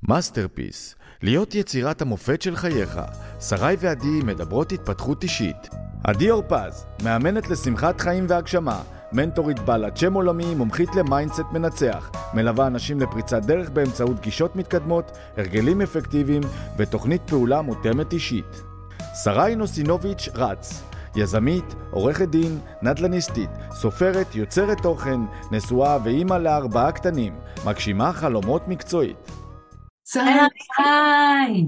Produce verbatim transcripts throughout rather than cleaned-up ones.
מאסטרפיס, להיות יצירת המופת של חייך. שרי ועדי מדברות התפתחות אישית. עדי אורפז, מאמנת לשמחת חיים והגשמה, מנטורית בעלת שם עולמי, מומחית למיינדסט מנצח, מלווה אנשים לפריצת דרך באמצעות גישות מתקדמות, הרגלים אפקטיביים ותוכנית פעולה מותאמת אישית. שרי נוסינוביץ' רץ, יזמית, עורכת דין, נדל"ניסטית, סופרת, יוצרת תוכן, נשואה ואימא לארבעה קטנים, מגשימה חלומות מקצועית. שרי, היי!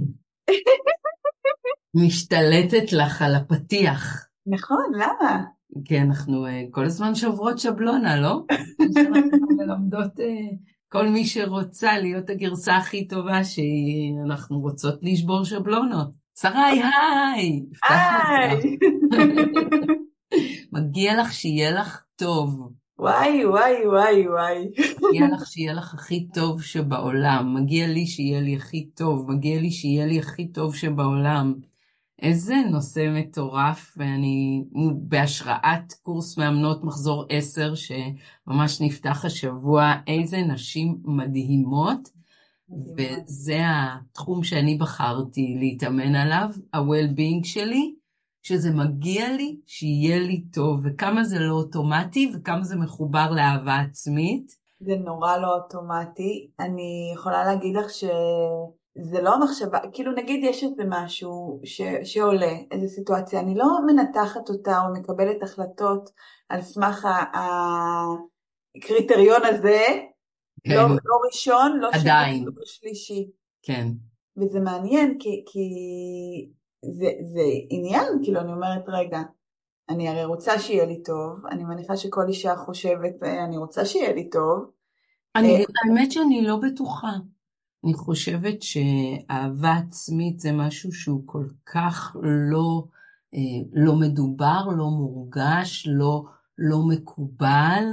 משתלטת לך על הפתיח. נכון, למה? כי אנחנו כל הזמן שוברות שבלונה, לא? אנחנו מלמדות כל מי שרוצה להיות הגרסה הכי טובה שאנחנו רוצות לשבור שבלונות. שרי, היי! היי! מגיע לך שיהיה לך טוב. וואי, וואי, וואי, וואי. מגיע לך שיהיה לך הכי טוב שבעולם. מגיע לי שיהיה לי הכי טוב. מגיע לי שיהיה לי הכי טוב שבעולם. איזה נושא מטורף, ואני בהשראת קורס מאמנות מחזור עשר, שממש נפתח השבוע, איזה נשים מדהימות, וזה התחום שאני בחרתי להתאמן עליו, ה-well-being שלי, שזה מגיע לי שיהיה לי טוב, וכמה זה לא אוטומטי, וכמה זה מחובר לאהבה עצמית. זה נורא לא אוטומטי. אני יכולה להגיד לך שזה לא המחשבה, כאילו נגיד יש איזה משהו ש, שעולה, איזו סיטואציה, אני לא מנתחת אותה או מקבלת החלטות על סמך הקריטריון הזה, כן. לא, לא ראשון, לא עדיין. שני, לא שלישי. כן. וזה מעניין, כי, כי זה, זה עניין, כאילו אני אומרת, רגע, אני הרי רוצה שיהיה לי טוב, אני מניחה שכל אישה חושבת, אני רוצה שיהיה לי טוב. אני, האמת שאני לא בטוחה. אני חושבת שאהבה עצמית זה משהו שהוא כל כך לא, לא מדובר, לא מורגש, לא, לא מקובל,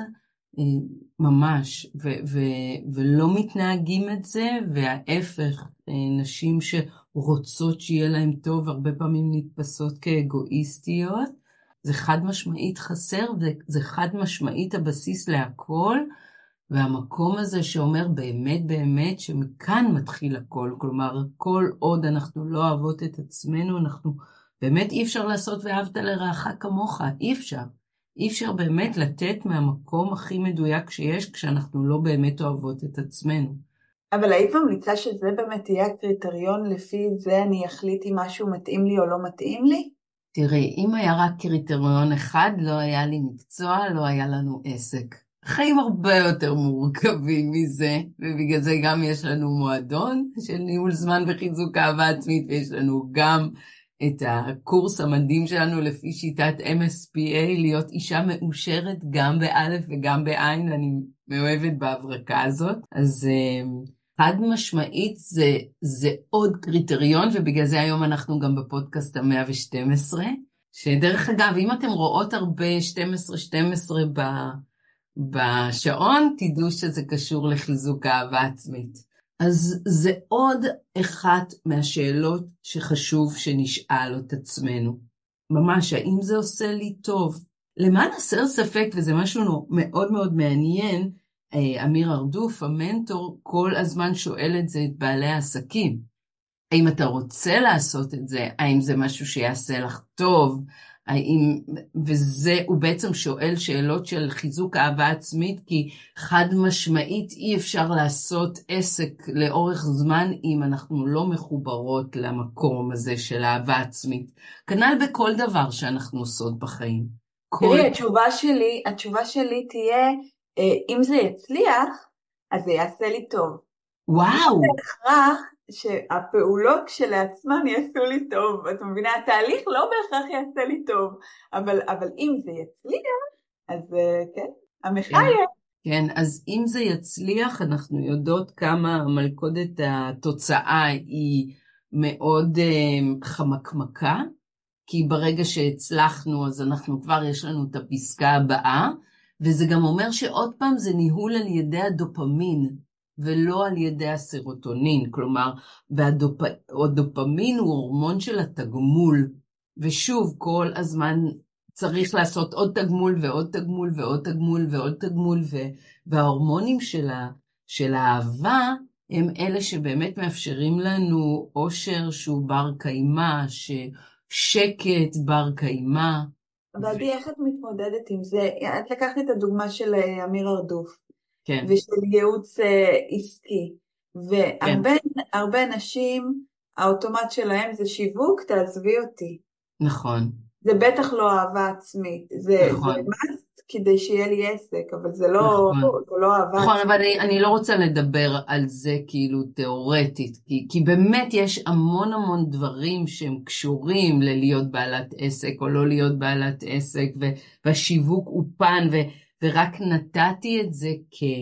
ממש, ו, ו, ולא מתנהגים את זה, וההפך, נשים שרוצות שיהיה להם טוב, הרבה פעמים נתפסות כאגואיסטיות, זה חד משמעית חסר, זה חד משמעית הבסיס להכל, והמקום הזה שאומר באמת באמת שמכאן מתחיל הכל, כלומר כל עוד אנחנו לא אוהבות את עצמנו, אנחנו באמת אי אפשר לעשות ואהבת לרעך כמוך, אי אפשר. אי אפשר באמת לתת מהמקום הכי מדויק שיש כשאנחנו לא באמת אוהבות את עצמנו. אבל היית ממליצה שזה באמת יהיה הקריטריון, לפי זה אני אחליט אם משהו מתאים לי או לא מתאים לי? תראי, אם היה רק קריטריון אחד, לא היה לי מקצוע, לא היה לנו עסק. חיים הרבה יותר מורכבים מזה, ובגלל זה גם יש לנו מועדון של ניהול זמן וחיזוק אהבה עצמית, ויש לנו גם את הקורס המדהים שלנו לפי שיטת אם אס פי איי, להיות אישה מאושרת גם באלף וגם בעין, אני מאוהבת בהברקה הזאת. אז חד משמעית זה, זה עוד קריטריון, ובגלל זה היום אנחנו גם בפודקאסט ה-מאה ושתים עשרה, שדרך אגב, אם אתם רואות הרבה שתים עשרה שתים עשרה ב... בשעון, תדעו שזה קשור לחיזוק האהבה עצמית. אז זה עוד אחת מהשאלות שחשוב שנשאל את עצמנו. ממש, האם זה עושה לי טוב? למען הסר ספק, וזה משהו מאוד מאוד מעניין, אמיר ארדוף, המנטור, כל הזמן שואל את זה את בעלי העסקים. האם אתה רוצה לעשות את זה? האם זה משהו שיעשה לך טוב? האם, וזה, הוא בעצם שואל שאלות של חיזוק אהבה עצמית, כי חד משמעית אי אפשר לעשות עסק לאורך זמן אם אנחנו לא מחוברות למקום הזה של אהבה עצמית. כנ"ל בכל דבר שאנחנו עושות בחיים. תראי, כל... התשובה שלי, התשובה שלי תהיה, אם זה יצליח, אז זה יעשה לי טוב. וואו! זה הכרח שהפעולות שלעצמן יעשו לי טוב. את מבינה, התהליך לא בהכרח יעשה לי טוב, אבל, אבל אם זה יצליח, אז כן, המחיה. כן, אז אם זה יצליח, אנחנו יודעות כמה המלכודת התוצאה היא מאוד uh, חמקמקה, כי ברגע שהצלחנו, אז אנחנו כבר יש לנו את הפסקה הבאה, וזה גם אומר שעוד פעם זה ניהול על ידי הדופמין, ולא על ידי הסרוטונין, כלומר, והדופמין הוא הורמון של התגמול, ושוב, כל הזמן צריך לעשות עוד תגמול ועוד תגמול ועוד תגמול ועוד תגמול, וההורמונים של, ה, של האהבה הם אלה שבאמת מאפשרים לנו אושר שהוא בר קיימה, ששקט בר קיימה. ועדי, איך את מתמודדת עם זה? את לקחת את הדוגמה של אמיר ארדוף, כן. ושל ייעוץ עסקי, והרבה כן. הרבה נשים, האוטומט שלהם זה שיווק, תעזבי אותי. נכון. זה בטח לא אהבה עצמית, זה, נכון. זה מס כדי שיהיה לי עסק, אבל זה לא, נכון. זה לא אהבה נכון, עצמית. אבל אני, אני לא רוצה לדבר על זה כאילו תיאורטית, כי, כי באמת יש המון המון דברים שהם קשורים ללהיות בעלת עסק או לא להיות בעלת עסק, והשיווק הוא פן, ו, ורק נתתי את זה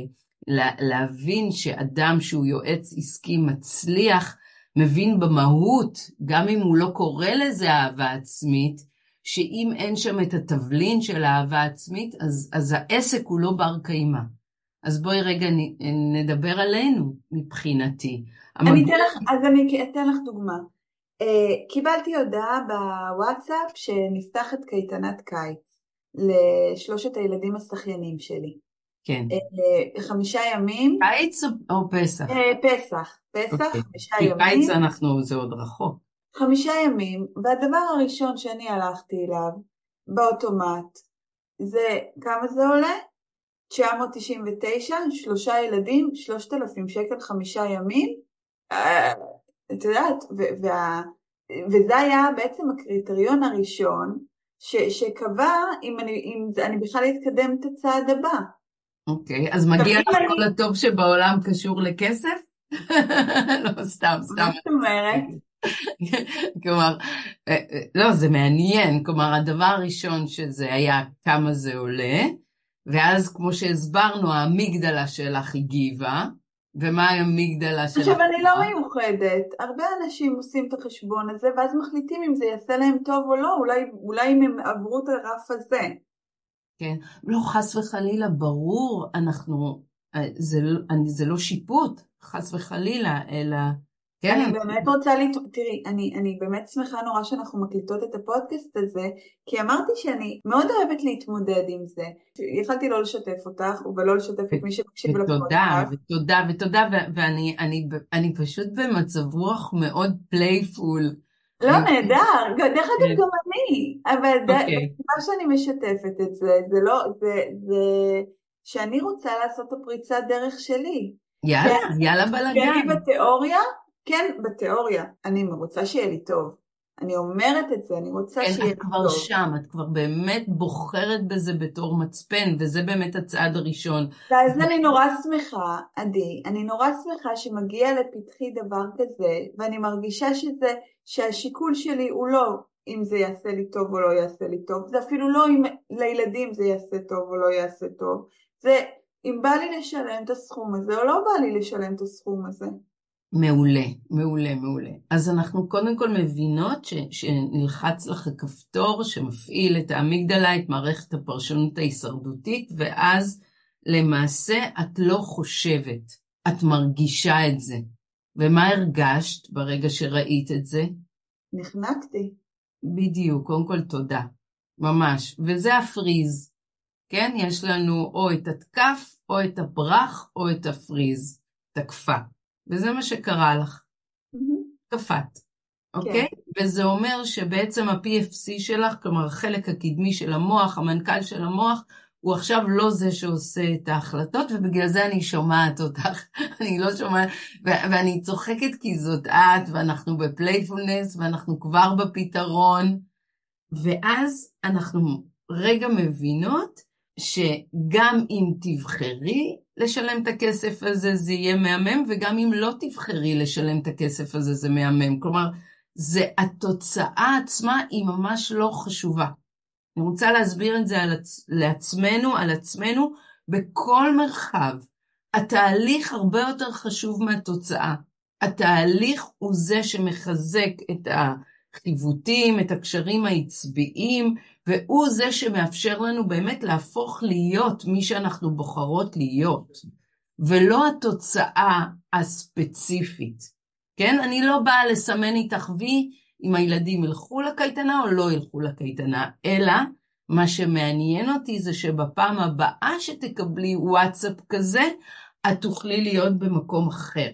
כלהבין שאדם שהוא יועץ עסקי מצליח, מבין במהות, גם אם הוא לא קורא לזה אהבה עצמית, שאם אין שם את התבלין של האהבה עצמית, אז, אז העסק הוא לא בר קיימה. אז בואי רגע נדבר עלינו מבחינתי. אני המגור... אתן לך, אז אני אתן לך דוגמה. Uh, קיבלתי הודעה בוואטסאפ שנפתחת קייטנת קיץ לשלושת הילדים השחיינים שלי. כן. Uh, חמישה ימים. קיץ או, או פסח? Uh, פסח. פסח, okay. חמישה כי ימים. כי קיץ אנחנו, זה עוד רחוק. חמישה ימים, והדבר הראשון שאני הלכתי אליו, באוטומט, זה כמה זה עולה? תשע מאות תשעים ותשע, שלושה ילדים, שלושת אלפים שקל, חמישה ימים, את יודעת, וה, וזה היה בעצם הקריטריון הראשון, ש, שקבע אם אני, אם אני בכלל אתקדם את הצעד הבא. אוקיי, אז מגיע לך כל הטוב שבעולם קשור לכסף? לא, סתם, סתם. מה זאת אומרת? כלומר, לא, זה מעניין, כלומר, הדבר הראשון שזה היה כמה זה עולה, ואז כמו שהסברנו, האמיגדלה שלך הגיבה, ומה האמיגדלה שלך? עכשיו, אני לא מיוחדת, הרבה אנשים עושים את החשבון הזה, ואז מחליטים אם זה יעשה להם טוב או לא, אולי, אולי אם הם עברו את הרף הזה. כן, לא חס וחלילה, ברור, אנחנו, זה, זה לא שיפוט, חס וחלילה, אלא... כן. אני באמת רוצה, לת... תראי, אני, אני באמת שמחה נורא שאנחנו מקליטות את הפודקאסט הזה, כי אמרתי שאני מאוד אוהבת להתמודד עם זה. יכלתי לא לשתף אותך, ולא לשתף את מי שמקשיב לפודקאסט. ותודה, ותודה, ותודה, ואני אני, אני פשוט במצב רוח מאוד פלייפול. לא, נהדר, דרך אגב גם אני, אבל בסיבה שאני משתפת את זה, זה לא, זה, זה שאני רוצה לעשות את הפריצת דרך שלי. יאללה, יאללה בלגן. ואני בתיאוריה, כן, בתיאוריה, אני רוצה שיהיה לי טוב. אני אומרת את זה, אני רוצה שיהיה לי טוב. את כבר שם, את כבר באמת בוחרת בזה בתור מצפן, וזה באמת הצעד הראשון. ואז אני נורא שמחה, עדי, אני נורא שמחה שמגיע לפתחי דבר כזה, ואני מרגישה שזה, שהשיקול שלי הוא לא אם זה יעשה לי טוב או לא יעשה לי טוב, זה אפילו לא אם לילדים זה יעשה טוב או לא יעשה טוב, זה אם בא לי לשלם את הסכום הזה או לא בא לי לשלם את הסכום הזה. מעולה, מעולה, מעולה. אז אנחנו קודם כל מבינות ש, שנלחץ לך הכפתור שמפעיל את האמיגדלה, את מערכת הפרשנות ההישרדותית, ואז למעשה את לא חושבת, את מרגישה את זה. ומה הרגשת ברגע שראית את זה? נחנקתי. בדיוק, קודם כל תודה, ממש. וזה הפריז, כן? יש לנו או את התקף, או את הברח, או את הפריז, תקפה. וזה מה שקרה לך. קפת. אוקיי? וזה אומר שבעצם ה-פי אף סי שלך, כלומר החלק הקדמי של המוח, המנכ"ל של המוח, הוא עכשיו לא זה שעושה את ההחלטות, ובגלל זה אני שומעת אותך. אני לא שומעת, ו- ואני צוחקת כי זאת את, ואנחנו בפלייפולנס, ואנחנו כבר בפתרון, ואז אנחנו רגע מבינות, שגם אם תבחרי לשלם את הכסף הזה זה יהיה מהמם, וגם אם לא תבחרי לשלם את הכסף הזה זה מהמם. כלומר, זה התוצאה עצמה היא ממש לא חשובה. אני רוצה להסביר את זה על עצ... לעצמנו, על עצמנו, בכל מרחב. התהליך הרבה יותר חשוב מהתוצאה. התהליך הוא זה שמחזק את החיווטים, את הקשרים העצביים, והוא זה שמאפשר לנו באמת להפוך להיות מי שאנחנו בוחרות להיות, ולא התוצאה הספציפית. כן? אני לא באה לסמן איתך וי אם הילדים ילכו לקייטנה או לא ילכו לקייטנה, אלא מה שמעניין אותי זה שבפעם הבאה שתקבלי וואטסאפ כזה, את תוכלי להיות במקום אחר.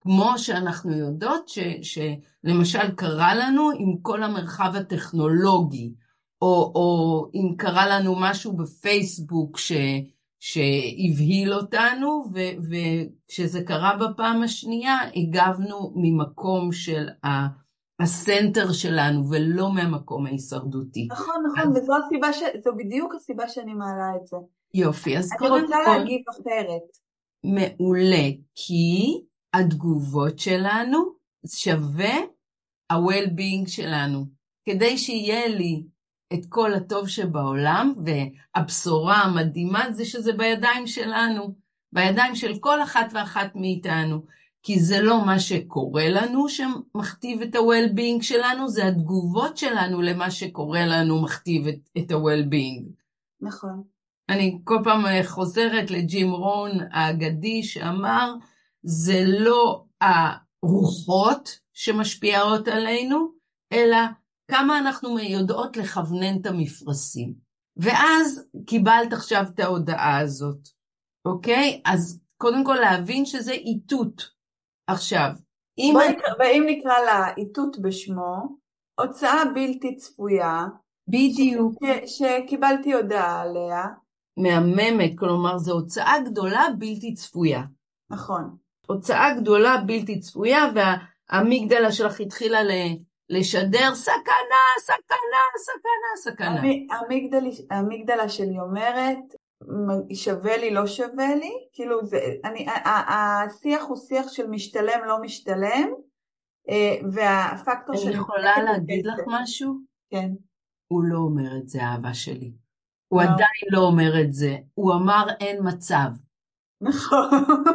כמו שאנחנו יודעות ש, שלמשל קרה לנו עם כל המרחב הטכנולוגי, או, או אם קרה לנו משהו בפייסבוק ש, שהבהיל אותנו, ו, וכשזה קרה בפעם השנייה, הגבנו ממקום של ה, הסנטר שלנו, ולא מהמקום ההישרדותי. נכון, נכון, אז... וזו הסיבה, ש... זו בדיוק הסיבה שאני מעלה את זה. יופי, אז אני קודם רוצה כל... להגיב אחרת. מעולה, כי התגובות שלנו שווה ה-well-being שלנו. כדי שיהיה לי את כל הטוב שבעולם, והבשורה המדהימה זה שזה בידיים שלנו, בידיים של כל אחת ואחת מאיתנו, כי זה לא מה שקורה לנו שמכתיב את ה-well-being שלנו, זה התגובות שלנו למה שקורה לנו מכתיב את, את ה-well-being. נכון. אני כל פעם חוזרת לג'ים רון האגדי שאמר, זה לא הרוחות שמשפיעות עלינו, אלא כמה אנחנו יודעות לכוונן את המפרשים. ואז קיבלת עכשיו את ההודעה הזאת, אוקיי? אז קודם כל להבין שזה איתות. עכשיו, אם... בואי נקרא, ואם נקרא לה איתות בשמו, הוצאה בלתי צפויה, בדיוק. ש... שקיבלתי הודעה עליה, מהממת, כלומר, זו הוצאה גדולה בלתי צפויה. נכון. הוצאה גדולה בלתי צפויה, והאמיגדלה שלך התחילה לשדר, סכנה, סכנה, סכנה, סכנה. האמיגדלה, האמיגדלה שלי אומרת, שווה לי, לא שווה לי, כאילו, זה, אני, השיח הוא שיח של משתלם, לא משתלם, והפקטור של... אני יכולה להגיד לך משהו? כן. הוא לא אומר את זה, אהבה שלי. הוא עדיין לא אומר את זה. הוא אמר אין מצב. נכון.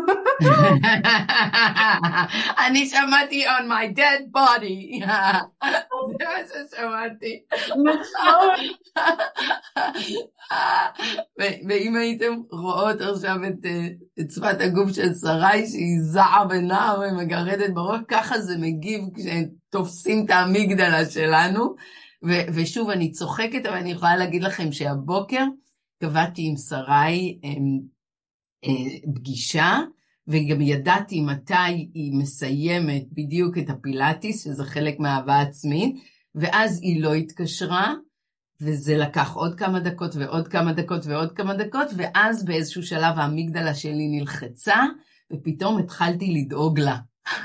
אני שמעתי on my dead body. זה מה ששמעתי. נכון. ואם הייתם רואות עכשיו את שפת הגוף של שרי, שהיא זעה בנער ומגרדת בראש, ככה זה מגיב כשתופסים את האמיגדלה שלנו. ו- ושוב, אני צוחקת, אבל אני יכולה להגיד לכם שהבוקר קבעתי עם שרי הם, אה, פגישה, וגם ידעתי מתי היא מסיימת בדיוק את הפילאטיס, שזה חלק מהאהבה עצמית, ואז היא לא התקשרה, וזה לקח עוד כמה דקות ועוד כמה דקות ועוד כמה דקות, ואז באיזשהו שלב האמיגדלה שלי נלחצה, ופתאום התחלתי לדאוג לה.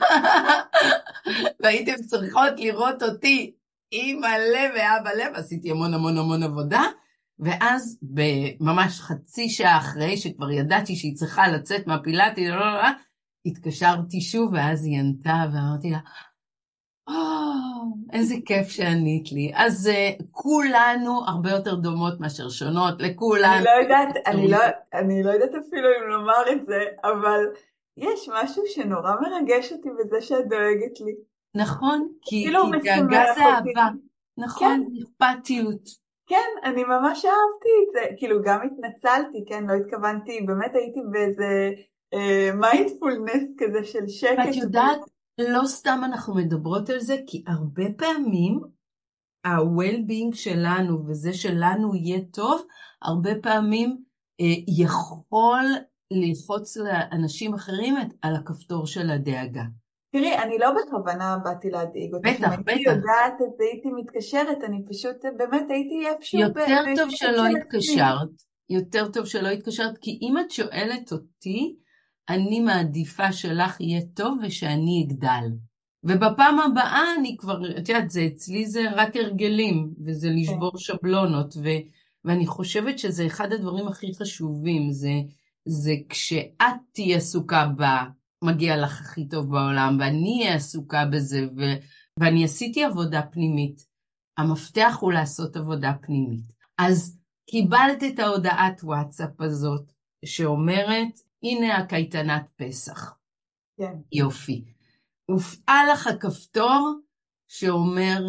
והייתם צריכות לראות אותי, אמא לב ואבא לב, עשיתי המון המון המון עבודה, ואז ממש חצי שעה אחרי שכבר ידעתי שהיא צריכה לצאת מהפילאטי, לא, לא, לא, התקשרתי שוב, ואז היא ענתה ואמרתי לה, או, איזה כיף שענית לי. אז uh, כולנו הרבה יותר דומות מאשר שונות, לכולנו. אני לא יודעת, אני לא, אני לא יודעת אפילו אם לומר את זה, אבל יש משהו שנורא מרגש אותי בזה שאת דואגת לי. נכון, כי, כי דאגה זה אהבה. נכון, כן. אכפתיות. כן, אני ממש אהבתי את זה, כאילו גם התנצלתי, כן, לא התכוונתי, באמת הייתי באיזה מיינדפולנס uh, כזה של שקט. ואת יודעת, לא סתם אנחנו מדברות על זה, כי הרבה פעמים ה-well-being שלנו, וזה שלנו יהיה טוב, הרבה פעמים uh, יכול ללחוץ לאנשים אחרים על הכפתור של הדאגה. תראי, אני לא בכוונה באתי להדאיג אותך. בטח, בטח. הייתי יודעת את זה, הייתי מתקשרת, אני פשוט, באמת הייתי איפשהו... יותר טוב שלא התקשרת, יותר טוב שלא התקשרת, כי אם את שואלת אותי, אני מעדיפה שלך יהיה טוב ושאני אגדל. ובפעם הבאה אני כבר, את יודעת, זה אצלי זה רק הרגלים, וזה לשבור שבלונות, ו, ואני חושבת שזה אחד הדברים הכי חשובים, זה, זה כשאת תהיה עסוקה בה, מגיע לך הכי טוב בעולם, ואני אהיה עסוקה בזה, ו, ואני עשיתי עבודה פנימית. המפתח הוא לעשות עבודה פנימית. אז קיבלת את ההודעת וואטסאפ הזאת, שאומרת, הנה הקייטנת פסח. כן. יופי. הופעל לך הכפתור שאומר,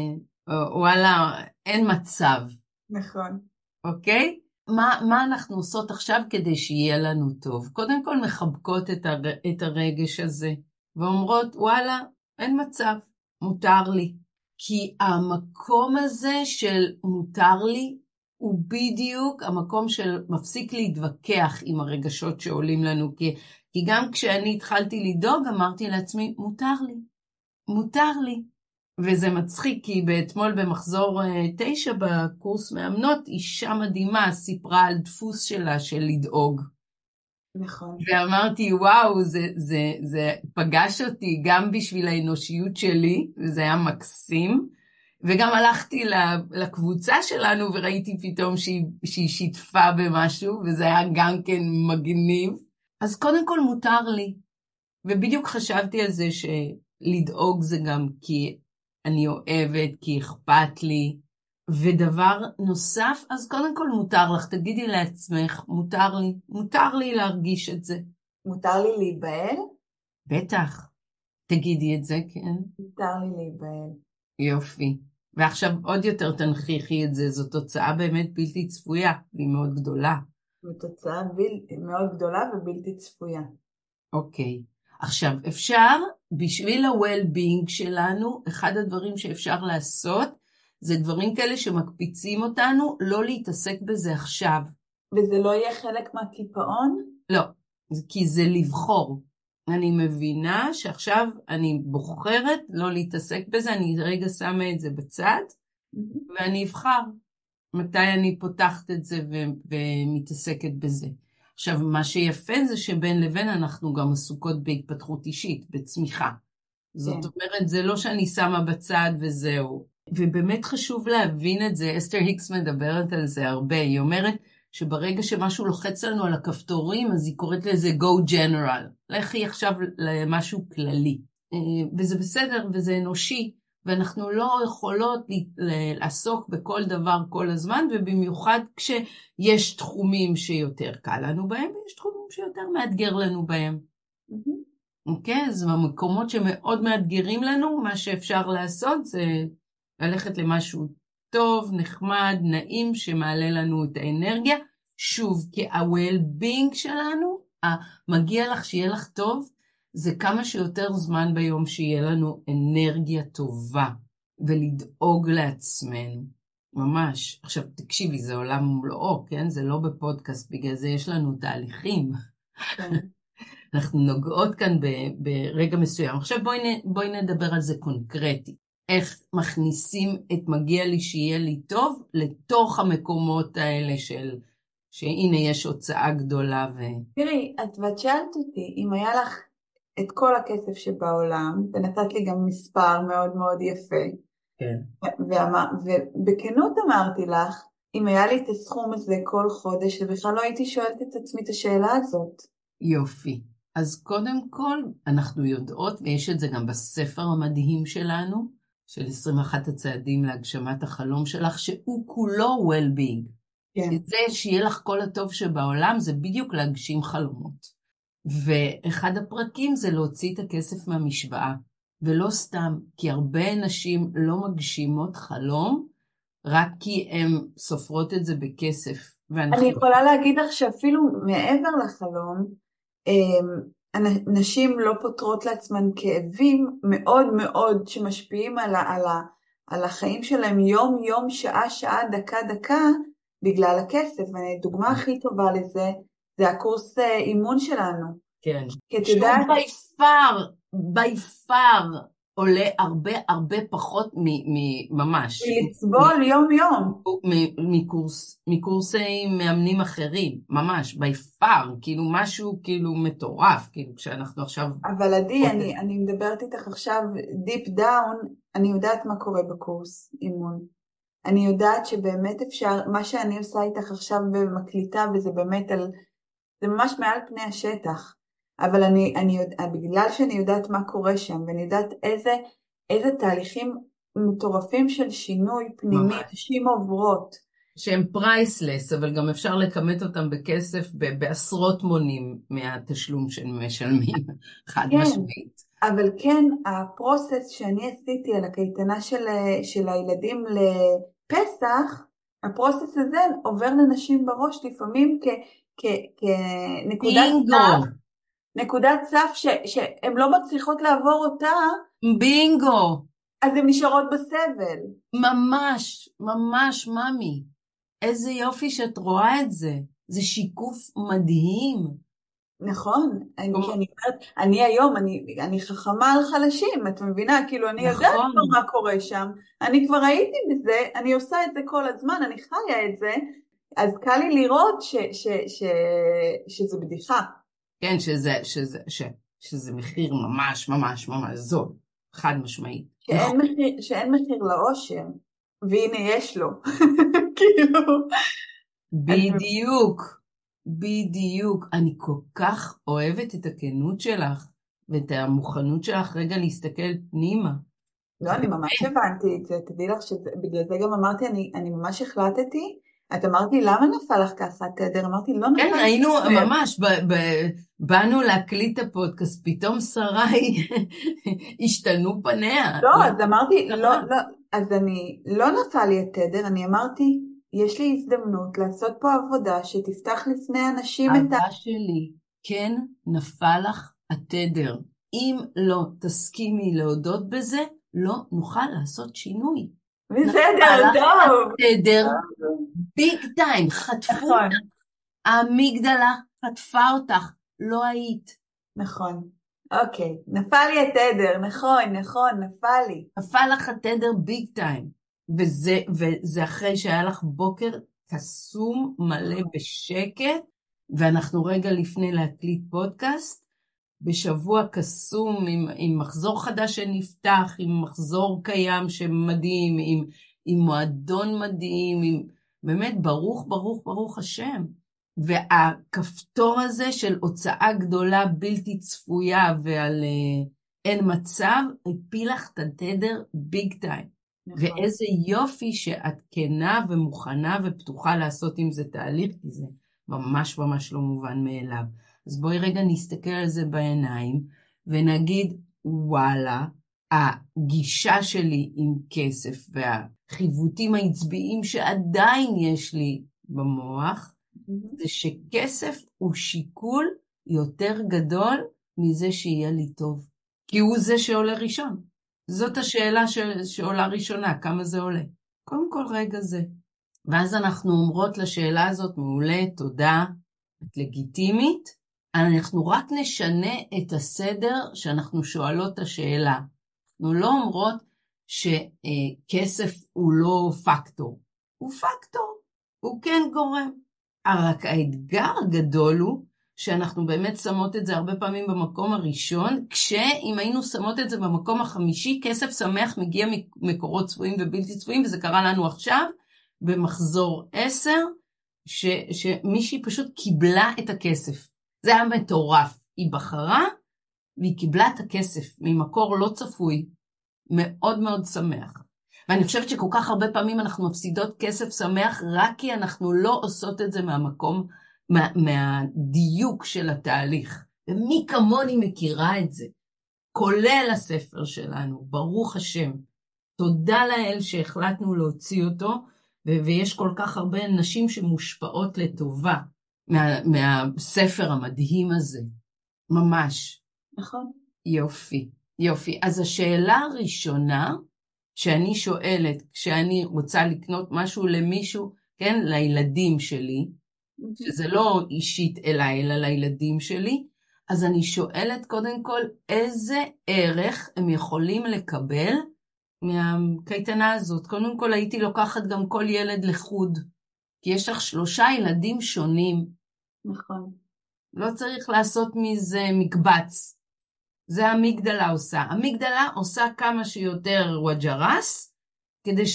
וואלה, אין מצב. נכון. אוקיי? מה, מה אנחנו עושות עכשיו כדי שיהיה לנו טוב? קודם כל מחבקות את, הר, את הרגש הזה, ואומרות, וואלה, אין מצב, מותר לי. כי המקום הזה של מותר לי, הוא בדיוק המקום של מפסיק להתווכח עם הרגשות שעולים לנו, כי, כי גם כשאני התחלתי לדאוג, אמרתי לעצמי, מותר לי, מותר לי. וזה מצחיק, כי באתמול במחזור תשע בקורס מאמנות, אישה מדהימה סיפרה על דפוס שלה של לדאוג. נכון. ואמרתי, וואו, זה, זה, זה פגש אותי גם בשביל האנושיות שלי, וזה היה מקסים. וגם הלכתי לקבוצה שלנו וראיתי פתאום שהיא, שהיא שיתפה במשהו, וזה היה גם כן מגניב. אז קודם כל מותר לי. ובדיוק חשבתי על זה שלדאוג זה גם כי אני אוהבת, כי אכפת לי. ודבר נוסף, אז קודם כל מותר לך, תגידי לעצמך, מותר לי, מותר לי להרגיש את זה. מותר לי להיבהל? בטח. תגידי את זה, כן. מותר לי להיבהל. יופי. ועכשיו עוד יותר תנכיחי את זה, זו תוצאה באמת בלתי צפויה, והיא מאוד גדולה. זו תוצאה בל... מאוד גדולה ובלתי צפויה. אוקיי. עכשיו, אפשר, בשביל ה-well-being שלנו, אחד הדברים שאפשר לעשות, זה דברים כאלה שמקפיצים אותנו, לא להתעסק בזה עכשיו. וזה לא יהיה חלק מהקיפאון? לא, כי זה לבחור. אני מבינה שעכשיו אני בוחרת לא להתעסק בזה, אני רגע שמה את זה בצד, mm-hmm. ואני אבחר מתי אני פותחת את זה ו- ומתעסקת בזה. עכשיו, מה שיפה זה שבין לבין אנחנו גם עסוקות בהתפתחות אישית, בצמיחה. זאת yeah. אומרת, זה לא שאני שמה בצד וזהו. ובאמת חשוב להבין את זה, אסתר היקס מדברת על זה הרבה, היא אומרת שברגע שמשהו לוחץ לנו על הכפתורים, אז היא קוראת לזה go general, לכי עכשיו למשהו כללי, וזה בסדר וזה אנושי, ואנחנו לא יכולות לעסוק בכל דבר כל הזמן, ובמיוחד כשיש תחומים שיותר קל לנו בהם, ויש תחומים שיותר מאתגר לנו בהם. אוקיי, אז במקומות שמאוד מאתגרים לנו, מה שאפשר לעשות זה ללכת למשהו טוב, נחמד, נעים, שמעלה לנו את האנרגיה. שוב, כי ה-well-being שלנו, מגיע לך שיהיה לך טוב, זה כמה שיותר זמן ביום שיהיה לנו אנרגיה טובה, ולדאוג לעצמנו. ממש. עכשיו, תקשיבי, זה עולם ומלואו, כן? זה לא בפודקאסט, בגלל זה יש לנו תהליכים. אנחנו נוגעות כאן ברגע מסוים. עכשיו בואי, בואי נדבר על זה קונקרטי. איך מכניסים את מגיע לי שיהיה לי טוב לתוך המקומות האלה של, שהנה יש הוצאה גדולה ו... תראי, את ואת שאלת אותי, אם היה לך את כל הכסף שבעולם, ונתת לי גם מספר מאוד מאוד יפה, כן. ואמר, ובכנות אמרתי לך, אם היה לי את הסכום הזה כל חודש, ובכלל לא הייתי שואלת את עצמי את השאלה הזאת. יופי. אז קודם כל, אנחנו יודעות, ויש את זה גם בספר המדהים שלנו, של עשרים ואחת הצעדים להגשמת החלום שלך, שהוא כולו well-being. כן. זה שיהיה לך כל הטוב שבעולם, זה בדיוק להגשים חלומות. ואחד הפרקים זה להוציא את הכסף מהמשוואה. ולא סתם, כי הרבה נשים לא מגשימות חלום, רק כי הן סופרות את זה בכסף. ואנחנו... אני יכולה להגיד לך שאפילו מעבר לחלום, נשים לא פותרות לעצמן כאבים מאוד מאוד שמשפיעים על, ה, על, ה, על החיים שלהם יום יום, שעה שעה, דקה דקה, בגלל הכסף. והדוגמה הכי טובה לזה, זה הקורס אימון שלנו. כן. שהוא ביפר, ביפר, עולה הרבה הרבה פחות ממש. לצבול יום יום. מקורס, מקורסי מאמנים אחרים, ממש, ביפר, כאילו משהו כאילו מטורף, כאילו כשאנחנו עכשיו... אבל עדי, אני, אני מדברת איתך עכשיו דיפ דאון, אני יודעת מה קורה בקורס אימון. אני יודעת שבאמת אפשר, מה שאני עושה איתך עכשיו במקליטה, וזה באמת על, זה ממש מעל פני השטח. אבל אני, אני יודע, בגלל שאני יודעת מה קורה שם, ואני יודעת איזה, איזה תהליכים מטורפים של שינוי פנימי, נשים עוברות. שהם פרייסלס, אבל גם אפשר לכמת אותם בכסף בעשרות מונים מהתשלום שמשלמים, חד כן, משמעית. אבל כן, הפרוסס שאני עשיתי על הקייטנה של, של הילדים לפסח, הפרוסס הזה עובר לנשים בראש לפעמים כ, כ, כנקודת סף. נקודת סף ש, שהן לא מצליחות לעבור אותה. בינגו. אז הן נשארות בסבל. ממש, ממש, ממי. איזה יופי שאת רואה את זה. זה שיקוף מדהים. נכון, אני, כי אני אומרת, אני היום, אני, אני חכמה על חלשים, את מבינה? כאילו, אני יודעת כבר נכון. מה קורה שם, אני כבר הייתי בזה, אני עושה את זה כל הזמן, אני חיה את זה, אז קל לי לראות ש, ש, ש, שזה בדיחה. כן, שזה, שזה, ש, שזה מחיר ממש ממש ממש זול, חד משמעית. שאין מחיר, שאין מחיר לאושר, והנה יש לו. כאילו, בדיוק, בדיוק. אני כל כך אוהבת את הכנות שלך, ואת המוכנות שלך רגע להסתכל פנימה. לא, אני ממש הבנתי את זה, תדעי לך שבגלל זה גם אמרתי, אני, אני ממש החלטתי, את אמרת לי, למה נפל לך ככה תדר? אמרתי, לא נפל. כן, היינו ממש, ב- ב- באנו להקליט את הפודקאסט, פתאום שריי השתנו פניה. לא, אז אמרתי, לא, לא, אז אני, לא נפל לי התדר, אני אמרתי, יש לי הזדמנות לעשות פה עבודה שתפתח לפני אנשים את ה... אהבה שלי, כן נפל לך התדר. אם לא תסכימי להודות בזה, לא נוכל לעשות שינוי. בסדר, טוב. תדר, ביג טיים, חטפו נכון. אותך. האמיגדלה חטפה אותך, לא היית. נכון. אוקיי, נפל לי התדר, נכון, נכון, נפל לי. נפל לך התדר ביג טיים. וזה, וזה אחרי שהיה לך בוקר קסום מלא בשקט, ואנחנו רגע לפני להקליט פודקאסט, בשבוע קסום עם, עם מחזור חדש שנפתח, עם מחזור קיים שמדהים, עם, עם מועדון מדהים, עם באמת ברוך, ברוך, ברוך השם. והכפתור הזה של הוצאה גדולה בלתי צפויה ועל uh, אין מצב, הפיל לך את התדר ביג טיים. נכון. ואיזה יופי שאת כנה ומוכנה ופתוחה לעשות עם זה תהליך, כי זה ממש ממש לא מובן מאליו. אז בואי רגע נסתכל על זה בעיניים, ונגיד, וואלה, הגישה שלי עם כסף, והחיווטים העצביים שעדיין יש לי במוח, זה שכסף הוא שיקול יותר גדול מזה שיהיה לי טוב. כי הוא זה שעולה ראשון. זאת השאלה ש... שעולה ראשונה, כמה זה עולה. קודם כל רגע זה. ואז אנחנו אומרות לשאלה הזאת, מעולה, תודה, את לגיטימית, אנחנו רק נשנה את הסדר שאנחנו שואלות את השאלה. אנחנו לא אומרות שכסף הוא לא פקטור. הוא פקטור, הוא כן גורם. רק האתגר הגדול הוא שאנחנו באמת שמות את זה הרבה פעמים במקום הראשון, כשאם היינו שמות את זה במקום החמישי, כסף שמח מגיע ממקורות צפויים ובלתי צפויים, וזה קרה לנו עכשיו במחזור עשר, ש, שמישהי פשוט קיבלה את הכסף. זה היה מטורף. היא בחרה והיא קיבלה את הכסף ממקור לא צפוי, מאוד מאוד שמח. ואני חושבת שכל כך הרבה פעמים אנחנו מפסידות כסף שמח, רק כי אנחנו לא עושות את זה מהמקום, מה, מהדיוק של התהליך. ומי כמוני מכירה את זה, כולל הספר שלנו, ברוך השם. תודה לאל שהחלטנו להוציא אותו, ו- ויש כל כך הרבה נשים שמושפעות לטובה מה, מהספר המדהים הזה. ממש. נכון. יופי, יופי. אז השאלה הראשונה, שאני שואלת, כשאני רוצה לקנות משהו למישהו, כן, לילדים שלי, שזה לא אישית אליי, אלא לילדים שלי, אז אני שואלת קודם כל, איזה ערך הם יכולים לקבל מהקייטנה הזאת. קודם כל הייתי לוקחת גם כל ילד לחוד, כי יש לך שלושה ילדים שונים. נכון. לא צריך לעשות מזה מקבץ. זה המגדלה עושה. המגדלה עושה כמה שיותר וג'רס, כדי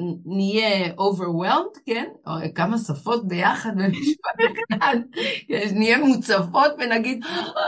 שנהיה overwhelmed, כן? או כמה שפות ביחד במשפט אחד, נהיה מוצפות ונגיד,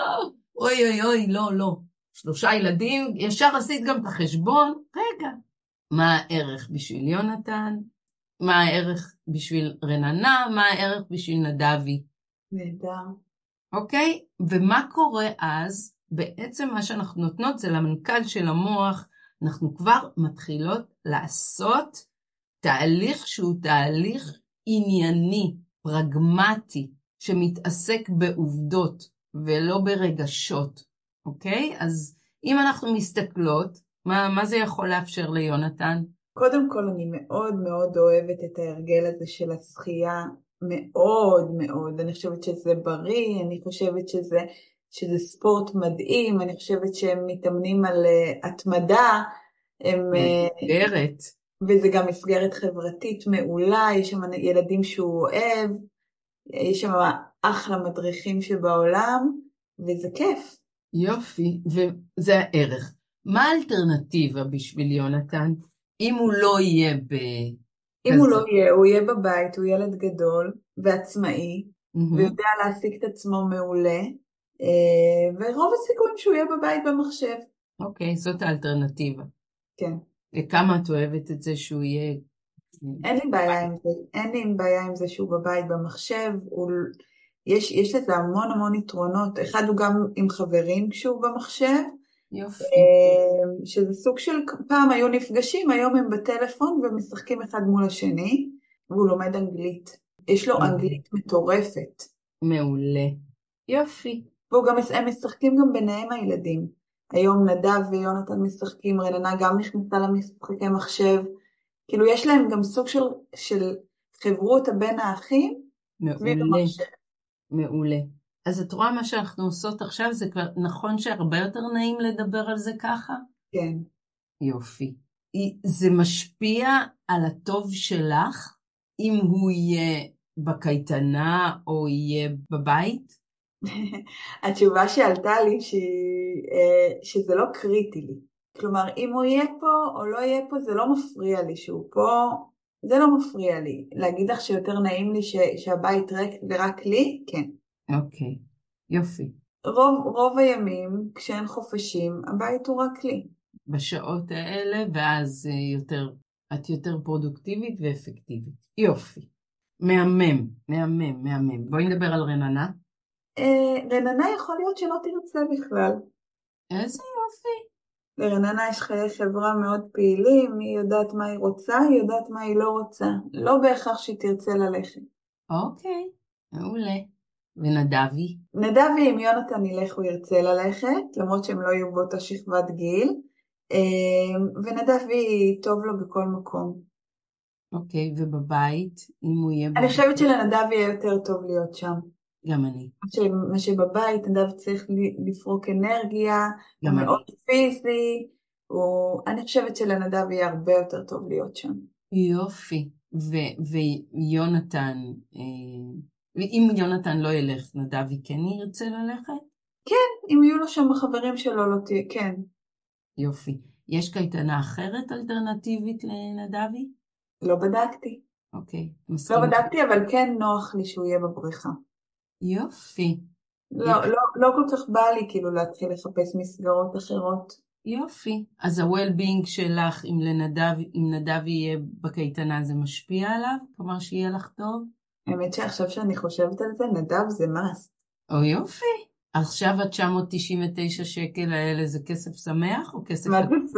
אוי אוי אוי, לא, לא. שלושה ילדים, ישר עשית גם את החשבון, רגע, מה הערך בשביל יונתן? מה הערך בשביל רננה? מה הערך בשביל נדבי? נהדר. אוקיי? ומה קורה אז? בעצם מה שאנחנו נותנות זה למנכ"ל של המוח, אנחנו כבר מתחילות לעשות תהליך שהוא תהליך ענייני, פרגמטי, שמתעסק בעובדות ולא ברגשות, אוקיי? אז אם אנחנו מסתכלות, מה, מה זה יכול לאפשר ליונתן? קודם כל אני מאוד מאוד אוהבת את ההרגל הזה של השחייה מאוד מאוד, אני חושבת שזה בריא, אני חושבת שזה, שזה ספורט מדהים, אני חושבת שהם מתאמנים על uh, התמדה, הם, מסגרת. uh, וזה גם מסגרת חברתית מעולה, יש שם ילדים שהוא אוהב, יש שם אחלה מדריכים שבעולם, וזה כיף. יופי, וזה הערך. מה האלטרנטיבה בשביל יונתן? אם הוא לא יהיה ב... אם הוא לא יהיה, הוא יהיה בבית, הוא ילד גדול ועצמאי, mm-hmm. ויודע להשיג את עצמו מעולה, ורוב הסיכויים שהוא יהיה בבית במחשב. אוקיי, זאת האלטרנטיבה. כן. וכמה את אוהבת את זה שהוא יהיה... אין לי בעיה עם זה, אין לי בעיה עם זה שהוא בבית במחשב, הוא... יש, יש לזה המון המון יתרונות, אחד הוא גם עם חברים כשהוא במחשב, יופי. שזה סוג של פעם היו נפגשים, היום הם בטלפון ומשחקים אחד מול השני, והוא לומד אנגלית. יש לו אנגלית מטורפת. מעולה. יופי. והוא גם, הם משחקים גם ביניהם הילדים. היום נדב ויונתן משחקים, רננה גם נכנסה למשחקי מחשב. כאילו יש להם גם סוג של, של חברות בין האחים. מעולה. מעולה. אז את רואה מה שאנחנו עושות עכשיו, זה כבר נכון שהרבה יותר נעים לדבר על זה ככה? כן. יופי. זה משפיע על הטוב שלך, אם הוא יהיה בקייטנה או יהיה בבית? התשובה שעלתה לי ש... שזה לא קריטי לי. כלומר, אם הוא יהיה פה או לא יהיה פה, זה לא מפריע לי שהוא פה, זה לא מפריע לי. להגיד לך שיותר נעים לי ש... שהבית ריק ורק לי? כן. אוקיי, יופי. רוב, רוב הימים, כשאין חופשים, הבית הוא רק לי. בשעות האלה, ואז יותר, את יותר פרודוקטיבית ואפקטיבית. יופי. מהמם, מהמם, מהמם. בואי נדבר על רננה. אה, רננה יכול להיות שלא תרצה בכלל. איזה יופי. לרננה יש חיי חברה מאוד פעילים, היא יודעת מה היא רוצה, היא יודעת מה היא לא רוצה. לא בהכרח שהיא תרצה ללכת. אוקיי, מעולה. ונדבי? נדבי, אם יונתן ילך הוא ירצה ללכת, למרות שהם לא יהיו באותה שכבת גיל, ונדבי טוב לו בכל מקום. אוקיי, ובבית, אם הוא יהיה... אני חושבת שלנדבי יהיה יותר טוב להיות שם. גם אני. מה שבבית, נדב צריך לפרוק אנרגיה, הוא מאוד פיזי, אני חושבת שלנדב יהיה הרבה יותר טוב להיות שם. יופי, ויונתן... ואם יונתן לא ילך, נדבי כן ירצה ללכת? כן, אם יהיו לו שם החברים שלו, לא תהיה, כן. יופי. יש קייטנה אחרת אלטרנטיבית לנדבי? לא בדקתי. אוקיי. לא בדקתי, אבל כן נוח לי שהוא יהיה בבריכה. יופי. לא, יופי. לא, לא כל כך בא לי כאילו להתחיל לחפש מסגרות אחרות. יופי. אז ה-well-being שלך, אם לנדב, אם נדבי יהיה בקייטנה, זה משפיע עליו? כלומר שיהיה לך טוב? האמת שעכשיו שאני חושבת על זה, נדב זה מס. או יופי. עכשיו ה-תשע מאות תשעים ותשע שקל האלה זה כסף שמח או כסף...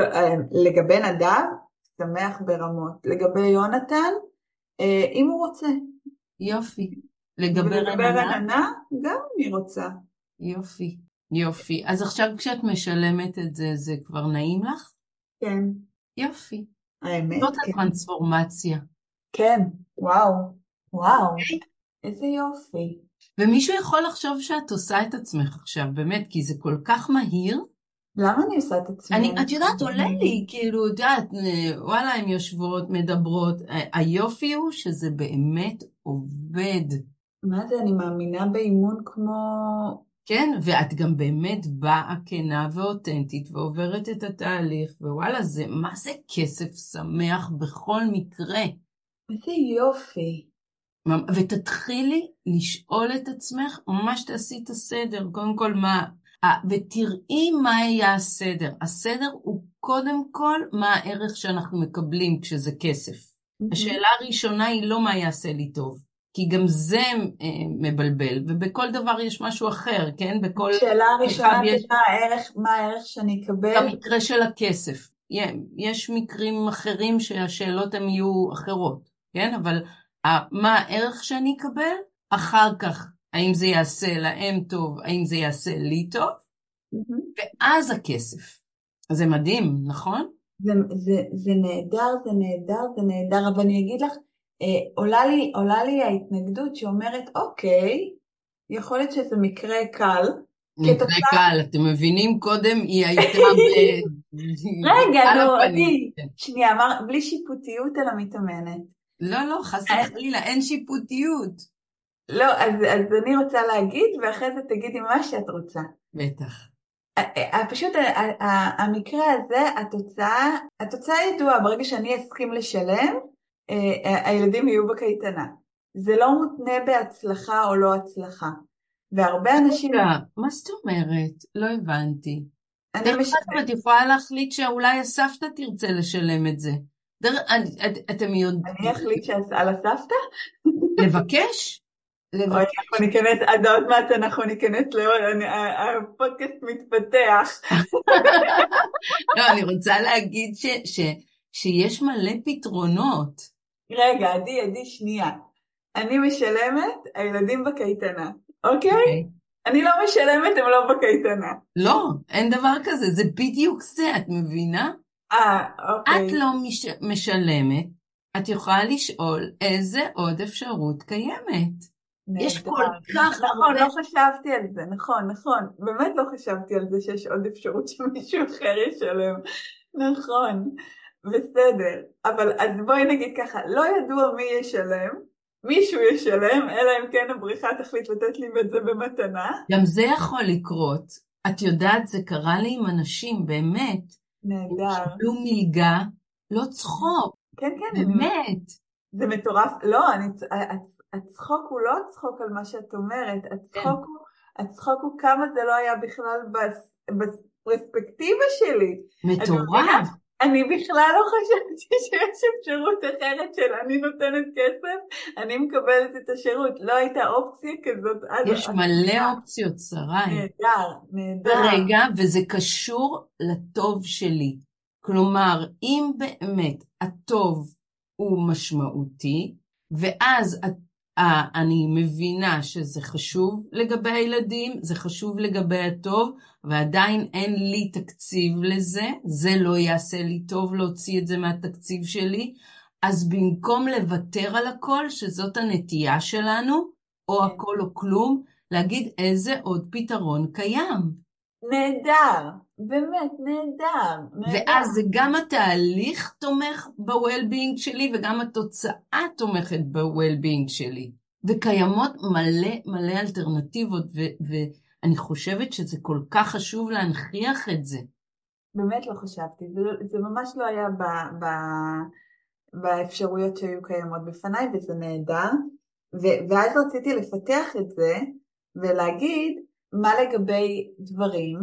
לגבי נדב, שמח ברמות. לגבי יונתן, אם הוא רוצה. יופי. לגבי רננה? רננה, גם אני רוצה. יופי. יופי. אז עכשיו כשאת משלמת את זה, זה כבר נעים לך? כן. יופי. האמת, זאת כן. הטרנספורמציה. כן, וואו. וואו, איזה יופי. ומישהו יכול לחשוב שאת עושה את עצמך עכשיו, באמת, כי זה כל כך מהיר. למה אני עושה את עצמי? אני, את יודעת, עולה לי, כאילו, יודעת, וואלה, הן יושבות, מדברות. היופי הוא שזה באמת עובד. מה זה, אני מאמינה באימון כמו... כן, ואת גם באמת באה כנה ואותנטית, ועוברת את התהליך, ווואלה, זה, מה זה כסף שמח בכל מקרה? איזה יופי. ותתחילי לשאול את עצמך, ממש תעשי את הסדר, קודם כל מה, ותראי מה היה הסדר. הסדר הוא קודם כל מה הערך שאנחנו מקבלים כשזה כסף. Mm-hmm. השאלה הראשונה היא לא מה יעשה לי טוב, כי גם זה אה, מבלבל, ובכל דבר יש משהו אחר, כן? בכל... השאלה הראשונה היא יש... מה הערך, מה הערך שאני אקבל? במקרה של הכסף. יש מקרים אחרים שהשאלות הן יהיו אחרות, כן? אבל... מה הערך שאני אקבל? אחר כך, האם זה יעשה להם טוב, האם זה יעשה לי טוב? Mm-hmm. ואז הכסף. זה מדהים, נכון? זה, זה, זה נהדר, זה נהדר, זה נהדר, אבל אני אגיד לך, עולה לי, עולה לי ההתנגדות שאומרת, אוקיי, יכול להיות שזה מקרה קל. מקרה קל, אתם מבינים? קודם היא הייתה ב... רגע, נו, עדי, שנייה, בלי שיפוטיות על המתאמנת. לא, לא, חס וחלילה, אין שיפוטיות. לא, אז, אז אני רוצה להגיד, ואחרי זה תגידי מה שאת רוצה. בטח. פשוט המקרה הזה, התוצאה, התוצאה ידועה, ברגע שאני אסכים לשלם, הילדים יהיו בקייטנה. זה לא מותנה בהצלחה או לא הצלחה. והרבה אנשים... מה זאת אומרת? לא הבנתי. דרך כלל את יכולה להחליט שאולי הסבתא תרצה לשלם את זה. אתם יודעים... אני אחליט על הסבתא? לבקש? אוי, אנחנו ניכנס, עד עוד מעט אנחנו ניכנס לעוד, הפודקאסט מתפתח. לא, אני רוצה להגיד שיש מלא פתרונות. רגע, עדי, עדי, שנייה. אני משלמת, הילדים בקייטנה, אוקיי? אני לא משלמת, הם לא בקייטנה. לא, אין דבר כזה, זה בדיוק זה, את מבינה? אה, אוקיי. את לא משלמת, את יכולה לשאול איזה עוד אפשרות קיימת. יש כל כך... נכון, לא חשבתי על זה, נכון, נכון. באמת לא חשבתי על זה שיש עוד אפשרות שמישהו אחר ישלם. נכון, בסדר. אבל אז בואי נגיד ככה, לא ידוע מי ישלם, מישהו ישלם, אלא אם כן הבריחה תחליט לתת לי את זה במתנה. גם זה יכול לקרות. את יודעת, זה קרה לי עם אנשים, באמת. נהדר. הם קיבלו מלגה, לא צחוק. כן, כן. באמת. זה מטורף. לא, אני... הצחוק הוא לא הצחוק על מה שאת אומרת, הצחוק הוא, הצחוק הוא כמה זה לא היה בכלל בפרספקטיבה שלי. מטורף. אני בכלל לא חשבתי שיש אפשרות אחרת של אני נותנת כסף, אני מקבלת את השירות. לא הייתה אופציה כזאת. יש מלא אופציות, שרי. נהדר, נהדר. רגע, וזה קשור לטוב שלי. כלומר, אם באמת הטוב הוא משמעותי, ואז את אה, אני מבינה שזה חשוב לגבי הילדים, זה חשוב לגבי הטוב, ועדיין אין לי תקציב לזה, זה לא יעשה לי טוב להוציא את זה מהתקציב שלי, אז במקום לוותר על הכל, שזאת הנטייה שלנו, או הכל או כלום, להגיד איזה עוד פתרון קיים. נהדר, באמת נהדר. ואז זה גם התהליך תומך ב-well-being שלי, וגם התוצאה תומכת ב-well-being שלי. וקיימות מלא מלא אלטרנטיבות, ו- ואני חושבת שזה כל כך חשוב להנכיח את זה. באמת לא חשבתי, זה, זה ממש לא היה ב- ב- באפשרויות שהיו קיימות בפניי, וזה נהדר. ו- ואז רציתי לפתח את זה, ולהגיד, מה לגבי דברים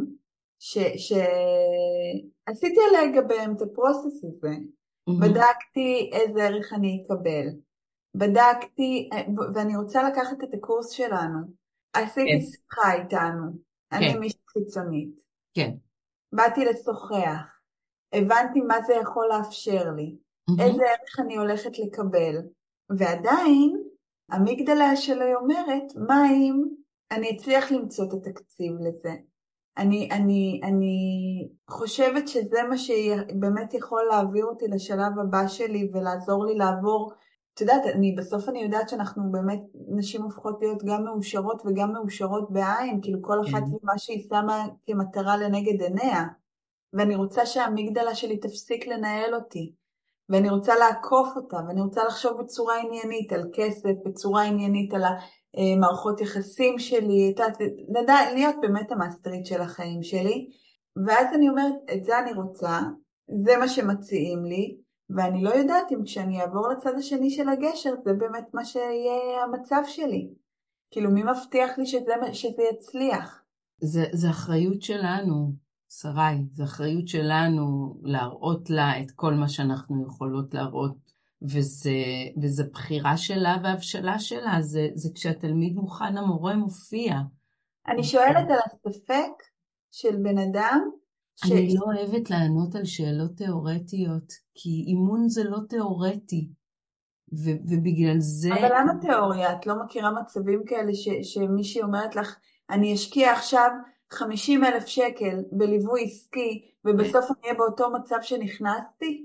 שעשיתי לגביהם את הפרוסס הזה. Mm-hmm. בדקתי איזה ערך אני אקבל. בדקתי, ואני רוצה לקחת את הקורס שלנו. עשיתי כן. שיחה איתנו. כן. אני מישהי חיצונית. כן. באתי לשוחח. הבנתי מה זה יכול לאפשר לי. Mm-hmm. איזה ערך אני הולכת לקבל. ועדיין, המגדלה שלי אומרת, מה אם אני אצליח למצוא את התקציב לזה. אני, אני, אני חושבת שזה מה שבאמת יכול להעביר אותי לשלב הבא שלי ולעזור לי לעבור. את יודעת, אני, בסוף אני יודעת שאנחנו באמת, נשים הופכות להיות גם מאושרות וגם מאושרות בעין, כאילו כל אחת ומה שהיא שמה כמטרה לנגד עיניה. ואני רוצה שהמגדלה שלי תפסיק לנהל אותי. ואני רוצה לעקוף אותה, ואני רוצה לחשוב בצורה עניינית על כסף, בצורה עניינית על המערכות יחסים שלי, לדע, להיות באמת המאסטרית של החיים שלי, ואז אני אומרת, את זה אני רוצה, זה מה שמציעים לי, ואני לא יודעת אם כשאני אעבור לצד השני של הגשר, זה באמת מה שיהיה המצב שלי. כאילו, מי מבטיח לי שזה, שזה יצליח? זה, זה אחריות שלנו. שרי, זו אחריות שלנו להראות לה את כל מה שאנחנו יכולות להראות, וזה, וזה בחירה שלה והבשלה שלה, זה, זה כשהתלמיד מוכן המורה מופיע. אני שואלת על הספק של בן אדם. ש... אני לא אוהבת לענות על שאלות תיאורטיות, כי אימון זה לא תיאורטי, ו, ובגלל זה... אבל למה תיאוריה? את לא מכירה מצבים כאלה ש, שמישהי אומרת לך, אני אשקיע עכשיו חמישים אלף שקל בליווי עסקי, ובסוף אני אהיה באותו מצב שנכנסתי?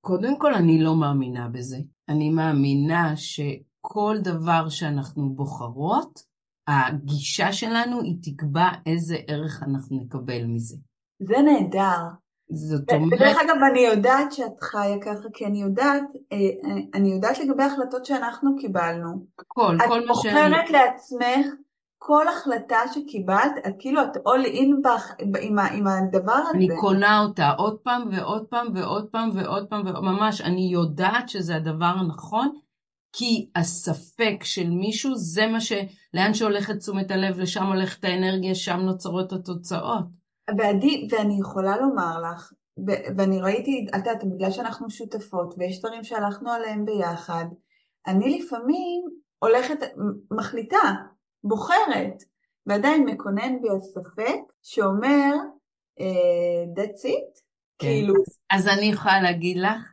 קודם כל, אני לא מאמינה בזה. אני מאמינה שכל דבר שאנחנו בוחרות, הגישה שלנו היא תקבע איזה ערך אנחנו נקבל מזה. זה נהדר. זאת אומרת... בדרך אגב, אני יודעת שאת חיה ככה, כי אני יודעת, אני יודעת לגבי החלטות שאנחנו קיבלנו. כל, כל מה שאני... את בוחרת לעצמך, כל החלטה שקיבלת, את כאילו, את all in בח, עם, עם הדבר הזה. אני קונה אותה עוד פעם ועוד פעם ועוד פעם ועוד פעם, וממש, אני יודעת שזה הדבר הנכון, כי הספק של מישהו זה מה ש... לאן שהולכת תשומת הלב, לשם הולכת האנרגיה, שם נוצרות התוצאות. ועדי, ואני יכולה לומר לך, ואני ראיתי, את יודעת, בגלל שאנחנו שותפות, ויש דברים שהלכנו עליהם ביחד, אני לפעמים הולכת, מחליטה, בוחרת, ועדיין מקונן בי הספק, שאומר, that's it, כאילו. אז אני יכולה להגיד לך,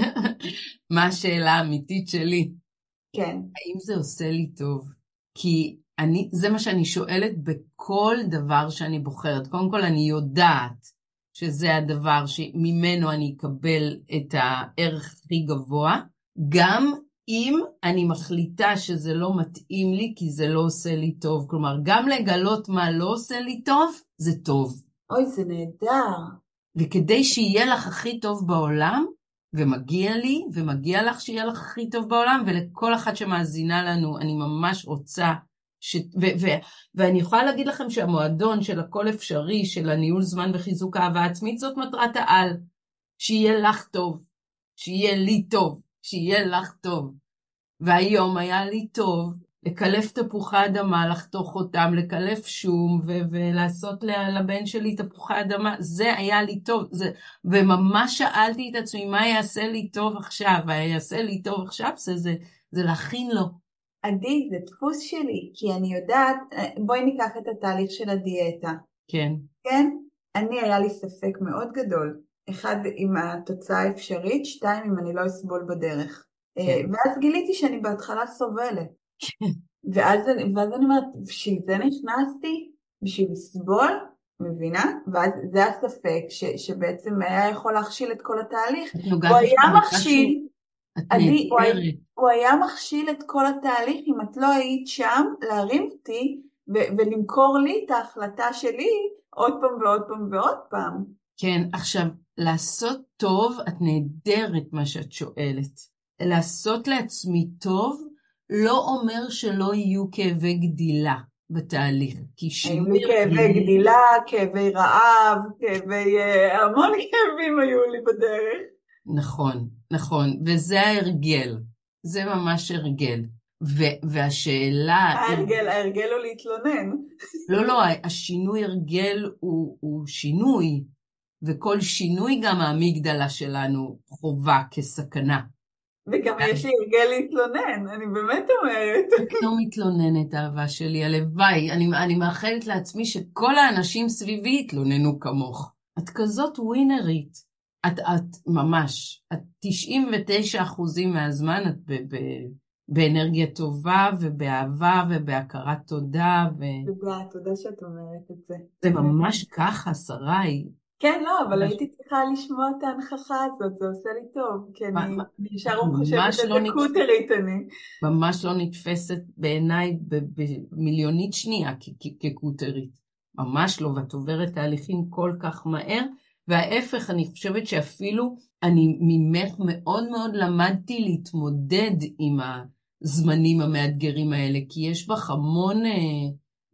מה השאלה האמיתית שלי? כן. האם זה עושה לי טוב? כי אני, זה מה שאני שואלת בכל דבר שאני בוחרת. קודם כל אני יודעת שזה הדבר שממנו אני אקבל את הערך הכי גבוה, גם אם אני מחליטה שזה לא מתאים לי, כי זה לא עושה לי טוב. כלומר, גם לגלות מה לא עושה לי טוב, זה טוב. אוי, זה נהדר. וכדי שיהיה לך הכי טוב בעולם, ומגיע לי, ומגיע לך שיהיה לך הכי טוב בעולם, ולכל אחת שמאזינה לנו, אני ממש רוצה, ש... ו- ו- ואני יכולה להגיד לכם שהמועדון של הכל אפשרי, של הניהול זמן וחיזוק האהבה עצמית, זאת מטרת העל. שיהיה לך טוב, שיהיה לי טוב, שיהיה לך טוב. והיום היה לי טוב, לקלף תפוחי אדמה, לחתוך אותם, לקלף שום, ו- ולעשות לבן שלי תפוחי אדמה, זה היה לי טוב, זה... וממש שאלתי את עצמי, מה יעשה לי טוב עכשיו? ויעשה לי טוב עכשיו, זה, זה, זה להכין לו. עדי, זה דפוס שלי, כי אני יודעת, בואי ניקח את התהליך של הדיאטה. כן. כן? אני היה לי ספק מאוד גדול. אחד, עם התוצאה האפשרית, שתיים, אם אני לא אסבול בדרך. כן. ואז גיליתי שאני בהתחלה סובלת. כן. ואז, ואז אני אומרת, בשביל זה נכנסתי, בשביל לסבול, מבינה? ואז זה הספק ש, שבעצם היה יכול להכשיל את כל התהליך. הוא היה מכשיל, אני, הוא, היה, הוא היה מכשיל את כל התהליך, אם את לא היית שם, להרים אותי ו- ולמכור לי את ההחלטה שלי עוד פעם ועוד פעם ועוד פעם. כן, עכשיו, לעשות טוב, את נהדרת מה שאת שואלת. לעשות לעצמי טוב, לא אומר שלא יהיו כאבי גדילה בתהליך. היו לי כאבי גדילה, כאבי רעב, כאבי... המון כאבים היו לי בדרך. נכון, נכון, וזה ההרגל. זה ממש הרגל. ו- והשאלה... ההרגל, ההרגל הוא להתלונן. לא, לא, השינוי הרגל הוא, הוא שינוי, וכל שינוי גם האמיגדלה שלנו חובה כסכנה. וגם יש לי הרגל להתלונן, אני באמת אומרת. את לא מתלוננת, אהבה שלי, הלוואי. אני, אני מאחלת לעצמי שכל האנשים סביבי יתלוננו כמוך. את כזאת ווינרית. את, את ממש, את תשעים ותשעה אחוזים מהזמן את ב, ב, באנרגיה טובה ובאהבה ובהכרת תודה. ו... תודה, תודה שאת אומרת את זה. זה ממש ככה, שריי. כן, לא, אבל הייתי צריכה לשמוע את ההנכחה הזאת, זה עושה לי טוב, כי אני נשאר חושבת איזה קוטרית אני. ממש לא נתפסת בעיניי במיליונית שנייה כקוטרית. ממש לא, ואת עוברת תהליכים כל כך מהר, וההפך, אני חושבת שאפילו אני ממך מאוד מאוד למדתי להתמודד עם הזמנים המאתגרים האלה, כי יש בך המון אה,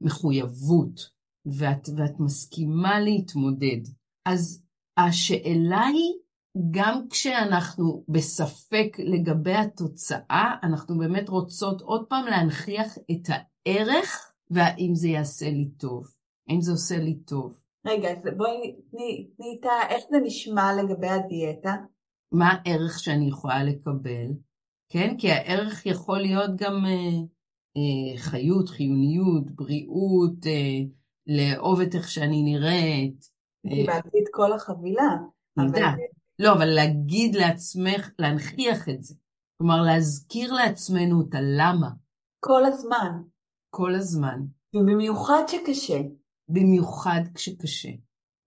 מחויבות, ואת, ואת מסכימה להתמודד. אז השאלה היא, גם כשאנחנו בספק לגבי התוצאה, אנחנו באמת רוצות עוד פעם להנכיח את הערך, והאם זה יעשה לי טוב, האם זה עושה לי טוב. רגע, אז בואי תני איתה, איך זה נשמע לגבי הדיאטה? מה הערך שאני יכולה לקבל? כן, כי הערך יכול להיות גם אה, אה, חיות, חיוניות, בריאות, אה, לאהוב את איך שאני נראית. קיבלתי את כל החבילה. אבל... לא, אבל להגיד לעצמך, להנכיח את זה. כלומר, להזכיר לעצמנו את הלמה. כל הזמן. כל הזמן. ובמיוחד שקשה. במיוחד כשקשה.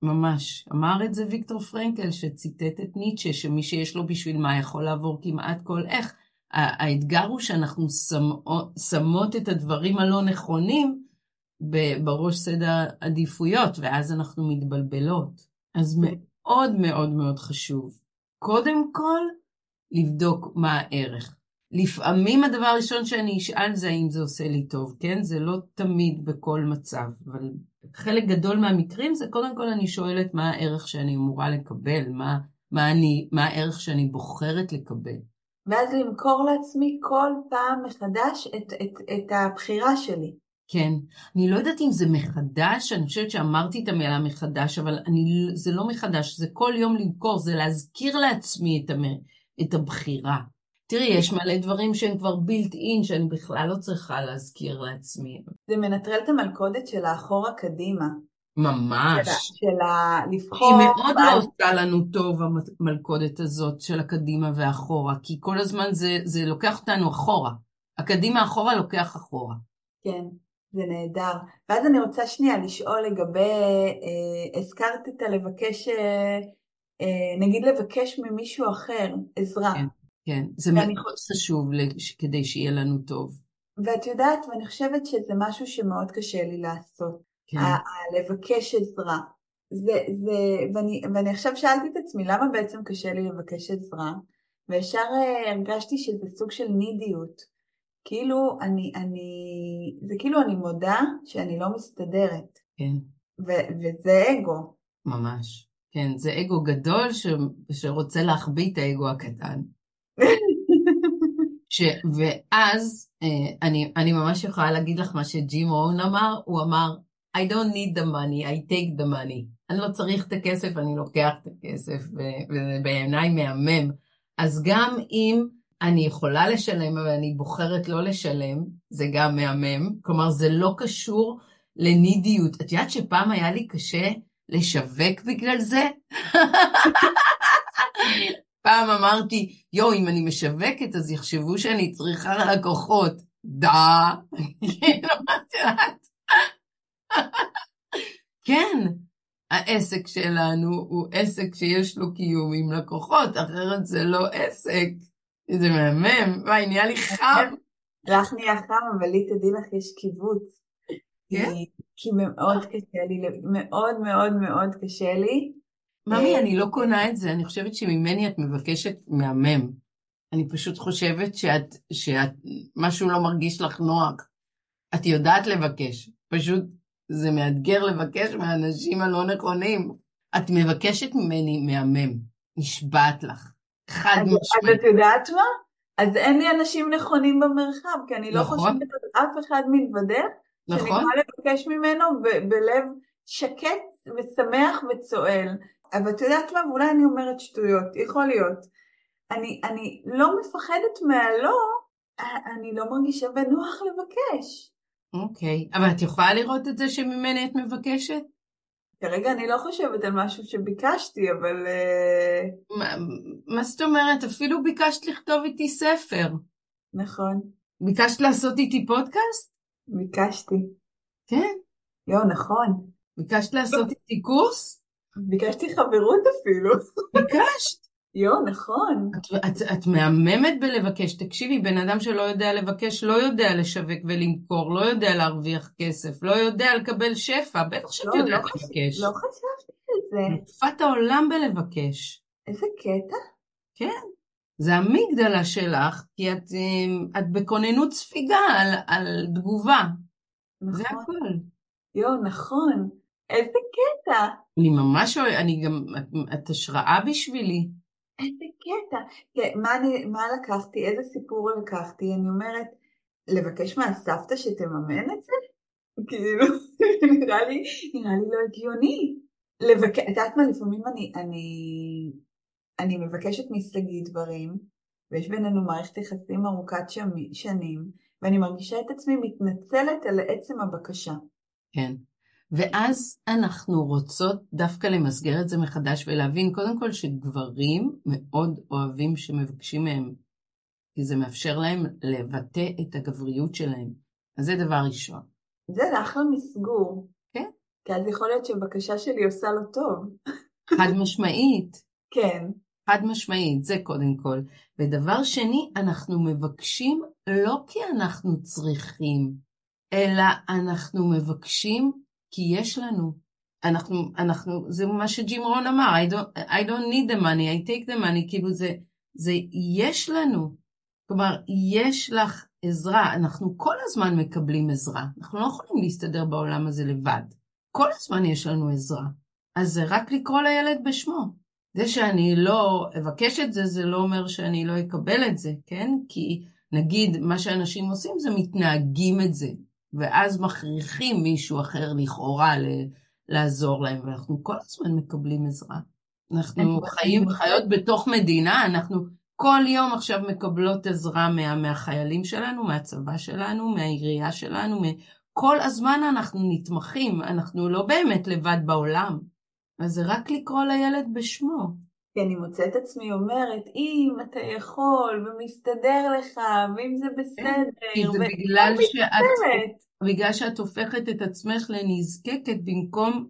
ממש. אמר את זה ויקטור פרנקל, שציטט את ניטשה, שמי שיש לו בשביל מה יכול לעבור כמעט כל איך. האתגר הוא שאנחנו שמות את הדברים הלא נכונים בראש סדר עדיפויות, ואז אנחנו מתבלבלות. אז מאוד מאוד מאוד חשוב. קודם כל, לבדוק מה הערך. לפעמים הדבר הראשון שאני אשאל זה האם זה עושה לי טוב, כן? זה לא תמיד בכל מצב, אבל חלק גדול מהמקרים זה קודם כל אני שואלת מה הערך שאני אמורה לקבל, מה, מה, אני, מה הערך שאני בוחרת לקבל. ואז למכור לעצמי כל פעם מחדש את, את, את הבחירה שלי. כן, אני לא יודעת אם זה מחדש, אני חושבת שאמרתי את המילה מחדש, אבל אני, זה לא מחדש, זה כל יום למכור, זה להזכיר לעצמי את, המ, את הבחירה. תראי, יש מלא דברים שהם כבר בילט אין, שאני בכלל לא צריכה להזכיר לעצמי. זה מנטרל את המלכודת של האחורה קדימה. ממש. של, של לבחור. היא מאוד לא עושה לנו טוב, המלכודת הזאת של הקדימה והאחורה, כי כל הזמן זה, זה לוקח אותנו אחורה. הקדימה אחורה לוקח אחורה. כן, זה נהדר. ואז אני רוצה שנייה לשאול לגבי, אה, הזכרת את הלבקש, אה, אה, נגיד לבקש ממישהו אחר עזרה. כן. כן, זה מאוד חשוב כדי שיהיה לנו טוב. ואת יודעת, ואני חושבת שזה משהו שמאוד קשה לי לעשות. כן. לבקש עזרה. זה, זה, ואני, ואני עכשיו שאלתי את עצמי, למה בעצם קשה לי לבקש עזרה? וישר הרגשתי שזה סוג של נידיות. כאילו אני, אני, זה כאילו אני מודה שאני לא מסתדרת. כן. ו- וזה אגו. ממש. כן, זה אגו גדול ש, שרוצה להחביא את האגו הקטן. ש... ואז אה, אני, אני ממש יכולה להגיד לך מה שג'ים רון אמר, הוא אמר, I don't need the money, I take the money. אני לא צריך את הכסף, אני לוקח את הכסף, ו- וזה בעיניי מהמם. אז גם אם אני יכולה לשלם, אבל אני בוחרת לא לשלם, זה גם מהמם. כלומר, זה לא קשור לנידיות. את יודעת שפעם היה לי קשה לשווק בגלל זה? פעם אמרתי, יו, אם אני משווקת, אז יחשבו שאני צריכה לקוחות. דה. כן, העסק שלנו הוא עסק שיש לו קיום עם לקוחות, אחרת זה לא עסק. זה מהמם, וואי, נהיה לי חם. לך נהיה חם, אבל לי תדעי לך יש קיבוץ. כן? כי מאוד קשה לי, מאוד מאוד מאוד קשה לי. ממי, אני לא קונה את זה, אני חושבת שממני את מבקשת מהמם. אני פשוט חושבת שאת, שאת, משהו לא מרגיש לך נוח. את יודעת לבקש, פשוט זה מאתגר לבקש מהאנשים הלא נכונים. את מבקשת ממני מהמם, נשבעת לך. חד משמעית. אז את יודעת מה? אז אין לי אנשים נכונים במרחב, כי אני לא חושבת על אף אחד מלבדך, שאני יכולה לבקש ממנו בלב שקט ושמח וצועל. אבל את יודעת מה? ואולי אני אומרת שטויות, יכול להיות. אני, אני לא מפחדת מהלא, אני לא מרגישה בנוח לבקש. אוקיי, אבל את יכולה לראות את זה שממני את מבקשת? כרגע אני לא חושבת על משהו שביקשתי, אבל... מה, מה זאת אומרת? אפילו ביקשת לכתוב איתי ספר. נכון. ביקשת לעשות איתי פודקאסט? ביקשתי. כן. יו, נכון. ביקשת לעשות איתי קורס? ביקשתי חברות אפילו. ביקשת? יו, נכון. את, את, את מהממת בלבקש. תקשיבי, בן אדם שלא יודע לבקש, לא יודע לשווק ולמכור, לא יודע להרוויח כסף, לא יודע לקבל שפע, בטח שאת לא, יודעת לא לבקש. לא חשבתי על זה. נופת העולם בלבקש. איזה קטע? כן. זה המגדלה שלך, כי את, את בכוננות ספיגה על, על תגובה. נכון. זה הכל. יו, נכון. איזה קטע. אני ממש, אני גם, את, את השראה בשבילי. איזה קטע. מה, אני, מה לקחתי? איזה סיפור לקחתי? אני אומרת, לבקש מהסבתא שתממן את זה? כאילו, נראה לי, נראה לי לא הגיוני. לבק... את יודעת מה, לפעמים אני, אני, אני מבקשת מסגי דברים, ויש בינינו מערכת יחסים ארוכת שנים, ואני מרגישה את עצמי מתנצלת על עצם הבקשה. כן. ואז אנחנו רוצות דווקא למסגר את זה מחדש ולהבין קודם כל שגברים מאוד אוהבים שמבקשים מהם, כי זה מאפשר להם לבטא את הגבריות שלהם. אז זה דבר ראשון. זה אחלה מסגור. כן. כי אז יכול להיות שבקשה שלי עושה לו טוב. חד משמעית. כן. חד משמעית, זה קודם כל. ודבר שני, אנחנו מבקשים לא כי אנחנו צריכים, אלא אנחנו מבקשים כי יש לנו. אנחנו, אנחנו, זה מה שג'ים רון אמר, I don't, I don't need the money, I take the money, כאילו זה, זה יש לנו. כלומר, יש לך עזרה, אנחנו כל הזמן מקבלים עזרה. אנחנו לא יכולים להסתדר בעולם הזה לבד. כל הזמן יש לנו עזרה. אז זה רק לקרוא לילד בשמו. זה שאני לא אבקש את זה, זה לא אומר שאני לא אקבל את זה, כן? כי נגיד מה שאנשים עושים זה מתנהגים את זה, ואז מכריחים מישהו אחר לכאורה ל- לעזור להם, ואנחנו כל הזמן מקבלים עזרה. אנחנו חיים, חיות בתוך מדינה, אנחנו כל יום עכשיו מקבלות עזרה מה, מהחיילים שלנו, מהצבא שלנו, מהעירייה שלנו, כל הזמן אנחנו נתמכים, אנחנו לא באמת לבד בעולם. אז זה רק לקרוא לילד בשמו. כי אני מוצאת עצמי אומרת, אם אתה יכול ומסתדר לך, ואם זה בסדר. כי זה בגלל שאת, בגלל שאת הופכת את עצמך לנזקקת, במקום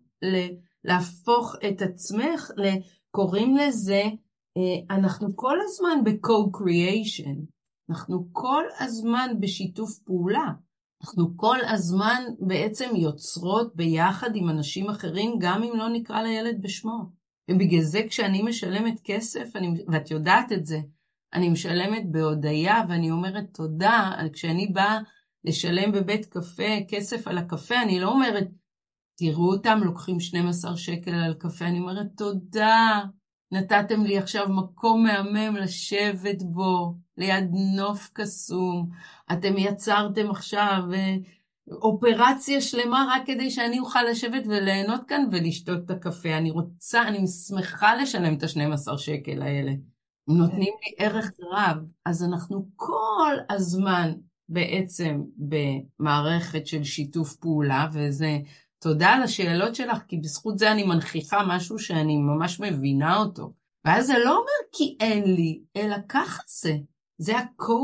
להפוך את עצמך, קוראים לזה, אנחנו כל הזמן ב-co-creation, אנחנו כל הזמן בשיתוף פעולה. אנחנו כל הזמן בעצם יוצרות ביחד עם אנשים אחרים, גם אם לא נקרא לילד בשמו. ובגלל זה כשאני משלמת כסף, אני, ואת יודעת את זה, אני משלמת בהודיה, ואני אומרת תודה. כשאני באה לשלם בבית קפה כסף על הקפה, אני לא אומרת, תראו אותם לוקחים שנים עשר שקל על קפה, אני אומרת תודה, נתתם לי עכשיו מקום מהמם לשבת בו, ליד נוף קסום. אתם יצרתם עכשיו אופרציה שלמה רק כדי שאני אוכל לשבת וליהנות כאן ולשתות את הקפה. אני רוצה, אני שמחה לשלם את ה-שנים עשר שקל האלה. הם נותנים לי ערך רב. אז אנחנו כל הזמן בעצם במערכת של שיתוף פעולה, וזה תודה על השאלות שלך, כי בזכות זה אני מנכיחה משהו שאני ממש מבינה אותו. ואז זה לא אומר כי אין לי, אלא ככה זה. זה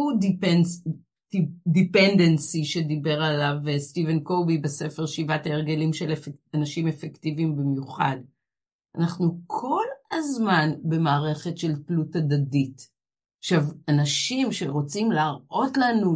ה-co-dependency שדיבר עליו סטיבן קובי בספר שבעת ההרגלים של אנשים אפקטיביים במיוחד. אנחנו כל הזמן במערכת של תלות הדדית. עכשיו, אנשים שרוצים להראות לנו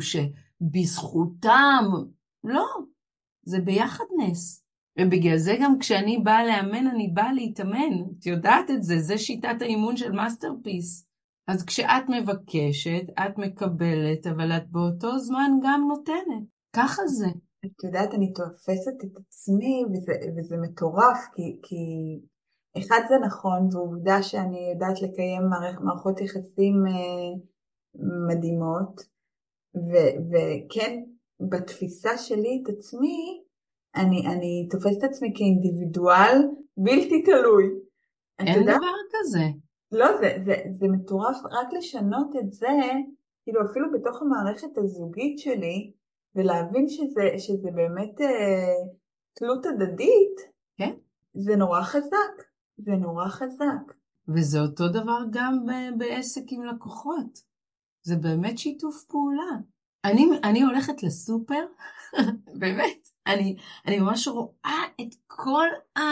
שבזכותם, לא, זה ביחד נס. ובגלל זה גם כשאני באה לאמן, אני באה להתאמן. את יודעת את זה, זה שיטת האימון של מאסטרפיס. אז כשאת מבקשת, את מקבלת, אבל את באותו זמן גם נותנת. ככה זה. את יודעת, אני תופסת את עצמי, וזה, וזה מטורף, כי, כי אחד זה נכון, ועובדה שאני יודעת לקיים מערכ, מערכות יחסים אה, מדהימות, ו, וכן, בתפיסה שלי את עצמי, אני, אני תופסת את עצמי כאינדיבידואל בלתי תלוי. אין יודע? דבר כזה. לא, זה, זה, זה מטורף רק לשנות את זה, כאילו אפילו בתוך המערכת הזוגית שלי, ולהבין שזה, שזה באמת אה, תלות הדדית, כן. זה נורא חזק, זה נורא חזק. וזה אותו דבר גם ב- בעסק עם לקוחות. זה באמת שיתוף פעולה. אני, אני הולכת לסופר, באמת, אני, אני ממש רואה את כל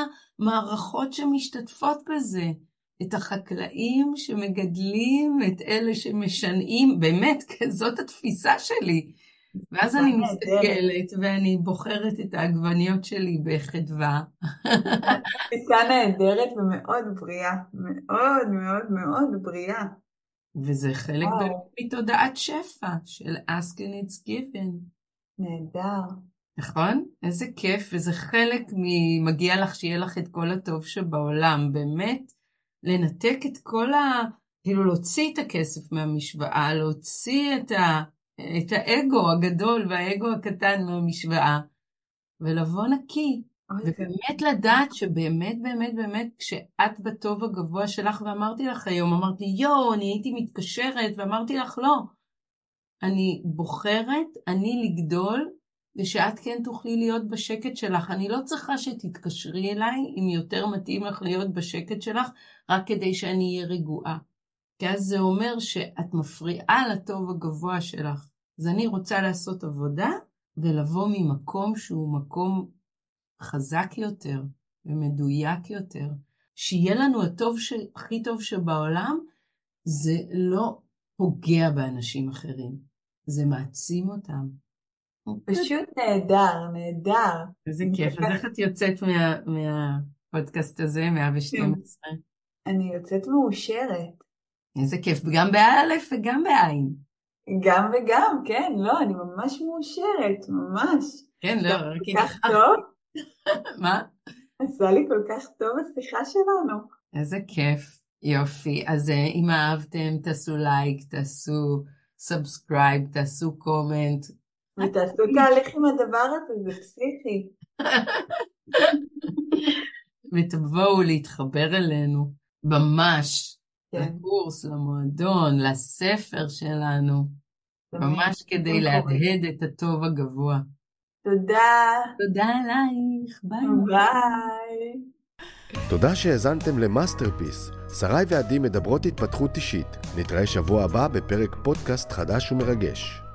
המערכות שמשתתפות בזה. את החקלאים שמגדלים, את אלה שמשנעים, באמת, זאת התפיסה שלי. ואז אני מסתכלת ואני בוחרת את העגבניות שלי בחדווה. תפיסה נהדרת ומאוד בריאה, מאוד מאוד מאוד בריאה. וזה חלק מתודעת שפע של ask and it's given. נהדר. נכון? איזה כיף, וזה חלק ממגיע לך שיהיה לך את כל הטוב שבעולם, באמת. לנתק את כל ה... כאילו להוציא את הכסף מהמשוואה, להוציא את, ה... את האגו הגדול והאגו הקטן מהמשוואה, ולבוא נקי. ובאמת לדעת שבאמת באמת באמת כשאת בטוב הגבוה שלך, ואמרתי לך היום, אמרתי יו, אני הייתי מתקשרת, ואמרתי לך לא. אני בוחרת, אני לגדול, ושאת כן תוכלי להיות בשקט שלך. אני לא צריכה שתתקשרי אליי, אם יותר מתאים לך להיות בשקט שלך, רק כדי שאני אהיה רגועה. כי אז זה אומר שאת מפריעה לטוב הגבוה שלך. אז אני רוצה לעשות עבודה, ולבוא ממקום שהוא מקום חזק יותר ומדויק יותר. שיהיה לנו הטוב ש... הכי טוב שבעולם, זה לא פוגע באנשים אחרים, זה מעצים אותם. פשוט נהדר, נהדר. איזה כיף, אז איך את יוצאת מה... מהפודקאסט הזה, מאה ושתים עשרה? אני יוצאת מאושרת. איזה כיף, גם באלף וגם בעין. גם וגם, כן, לא, אני ממש מאושרת, ממש. כן, לא, רק כל כך טוב. מה? עשה לי כל כך טוב השיחה שלנו. איזה כיף, יופי. אז אם אהבתם, תעשו לייק, תעשו סאבסקרייב, תעשו קומנט. ותעשו תהליך עם הדבר הזה, זה פסיכי. ותבואו להתחבר אלינו, ממש, כן. לקורס, למועדון, לספר שלנו, ממש כדי להדהד את הטוב הגבוה. תודה. תודה עלייך, ביי. ביי. תודה שהאזנתם למאסטרפיס. שרי ועדי מדברות התפתחות אישית. נתראה שבוע הבא בפרק פודקאסט חדש ומרגש.